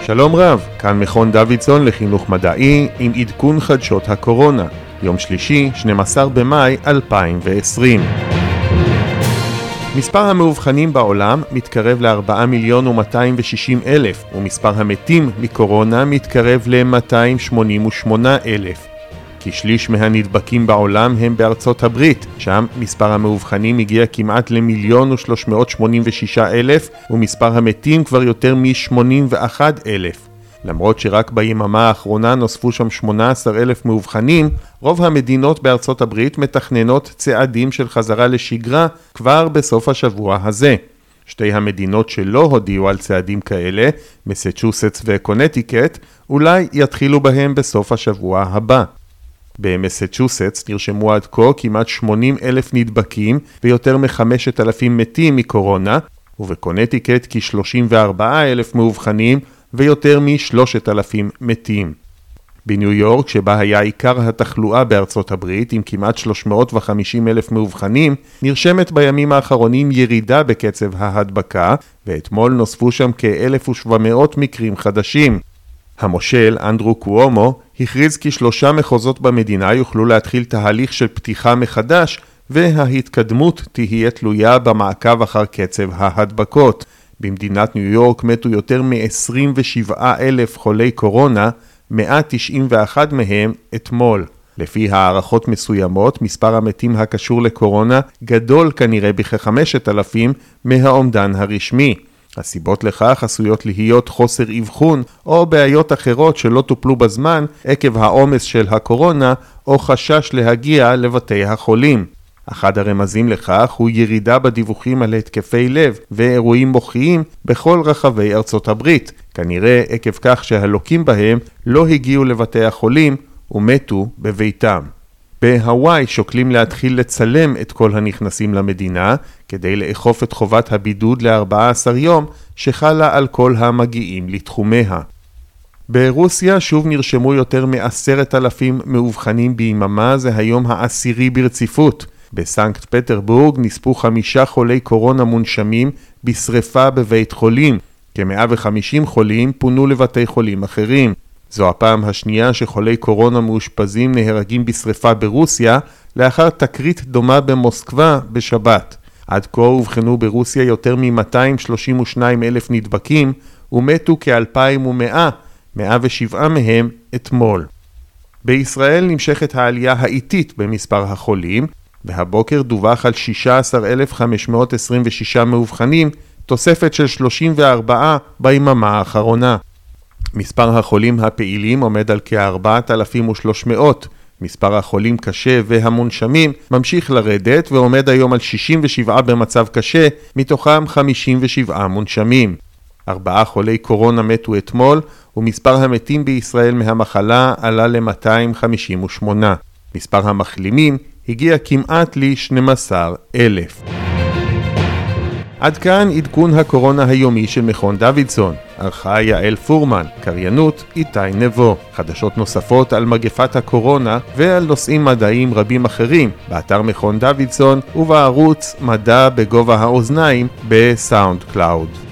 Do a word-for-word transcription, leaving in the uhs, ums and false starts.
שלום רב, כאן מכון דוידסון לחינוך מדעי עם עדכון חדשות הקורונה, יום שלישי, שנים עשר במאי אלפיים ועשרים. מספר המאובחנים בעולם מתקרב ל-ארבעה מיליון ומאתיים ושישים אלף, ומספר המתים מקורונה מתקרב ל-מאתיים שמונים ושמונה אלף. כשליש מהנדבקים בעולם הם בארצות הברית, שם מספר המאובחנים הגיע כמעט למיליון ושלוש מאות שמונים ושישה אלף, ומספר המתים כבר יותר מ-שמונים ואחד אלף. למרות שרק ביממה האחרונה נוספו שם שמונה עשר אלף מאובחנים, רוב המדינות בארצות הברית מתכננות צעדים של חזרה לשגרה כבר בסוף השבוע הזה. שתי המדינות שלא הודיעו על צעדים כאלה, מסצ'וסטס וקונטיקט, אולי יתחילו בהם בסוף השבוע הבא. במסצ'וסטס נרשמו עד כה כמעט שמונים אלף נדבקים ויותר מ-חמשת אלפים מתים מקורונה, ובקונטיקט כ-שלושים וארבעה אלף מאובחנים ויותר מ-שלושת אלפים מתים. בניו יורק, שבה היה עיקר התחלואה בארצות הברית עם כמעט שלוש מאות וחמישים אלף מאובחנים, נרשמת בימים האחרונים ירידה בקצב ההדבקה, ואתמול נוספו שם כ-אלף ושבע מאות מקרים חדשים. המושל אנדרו קואומו הכריז כי שלושה מחוזות במדינה יוכלו להתחיל תהליך של פתיחה מחדש, וההתקדמות תהיה תלויה במעקב אחר קצב ההדבקות. במדינת ניו יורק מתו יותר מ-עשרים ושבעה אלף חולי קורונה, מאה תשעים ואחת מהם אתמול. לפי הערכות מסוימות, מספר המתים הקשור לקורונה גדול כנראה בכ-חמשת אלפים מהאומדן הרשמי. הסיבות לכך עשויות להיות חוסר אבחון או בעיות אחרות שלא טופלו בזמן עקב העומס של הקורונה או חשש להגיע לבתי החולים. אחד הרמזים לכך הוא ירידה בדיווחים על התקפי לב ואירועים מוחיים בכל רחבי ארצות הברית, כנראה עקב כך שהלוקים בהם לא הגיעו לבתי החולים ומתו בביתם. בהוואי שוקלים להתחיל לצלם את כל הנכנסים למדינה כדי לאכוף את חובת הבידוד ל-ארבעה עשר יום שחלה על כל המגיעים לתחומיה. ברוסיה שוב נרשמו יותר מ-עשרת אלפים מאובחנים ביממה, זה היום העשירי ברציפות. בסנקט פטרבורג נספו חמישה חולי קורונה מונשמים בשריפה בבית חולים. כ-מאה וחמישים חולים פונו לבתי חולים אחרים. זו הפעם השנייה שחולי קורונה מאושפזים נהרגים בשריפה ברוסיה, לאחר תקרית דומה במוסקבה בשבת. עד כה הובחנו ברוסיה יותר מ-מאתיים שלושים ושניים אלף נדבקים, ומתו כ-אלפיים ומאה, מאה ושבעה מהם אתמול. בישראל נמשכת העלייה האיטית במספר החולים, והבוקר דווח על שישה עשר אלף וחמש מאות עשרים ושישה מאובחנים, תוספת של שלושים וארבעה ביממה האחרונה. מספר החולים הפעילים עומד על כ-ארבעת אלפים ושלוש מאות. מספר החולים קשה והמונשמים ממשיך לרדת ועומד היום על שישים ושבעה במצב קשה, מתוכם חמישים ושבעה מונשמים. ארבעה חולי קורונה מתו אתמול, ומספר המתים בישראל מהמחלה עלה ל-מאתיים חמישים ושמונה. מספר המחלימים הגיע כמעט ל-שנים עשר אלף. עד כאן עדכון הקורונה היומי של מכון דוידסון. ערכה יעל פורמן, קריינות איתי נבו. חדשות נוספות על מגפת הקורונה ועל נושאים מדעיים רבים אחרים באתר מכון דוידסון ובערוץ מדע בגובה האוזניים בסאונד קלאוד.